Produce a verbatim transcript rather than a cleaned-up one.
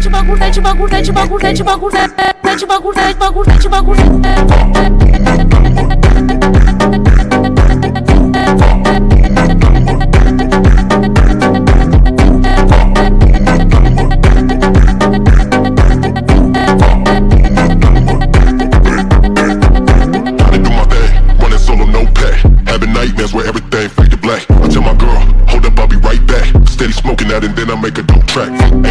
de bagulho, de bagulho, de bagulho, de bagulho, de bagulho, de bagulho, de bagulho. Where everything fade to black. I tell my girl, hold up, I'll be right back. Steady smoking that and then I make a dope track.